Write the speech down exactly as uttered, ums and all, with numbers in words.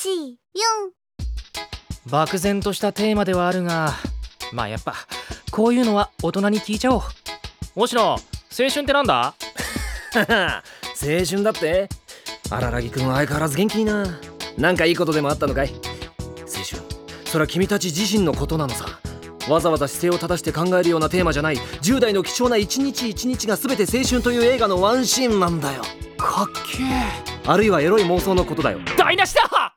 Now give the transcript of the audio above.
ち、よん。 漠然としたテーマではあるが、まあやっぱこういうのは大人に聞いちゃおう。星野、青春ってなんだ？ 青春だって？荒木くんは相変わらず元気いいな。なんかいいことでもあったのかい？青春、それは君たち自身のことなのさ。わざわざ姿勢を正して考えるようなテーマじゃない、じゅう代の貴重な一日一日が全て青春という映画のワンシーンなんだよ。 かっけえ。 あるいはエロい妄想のことだよ。 台無しだ。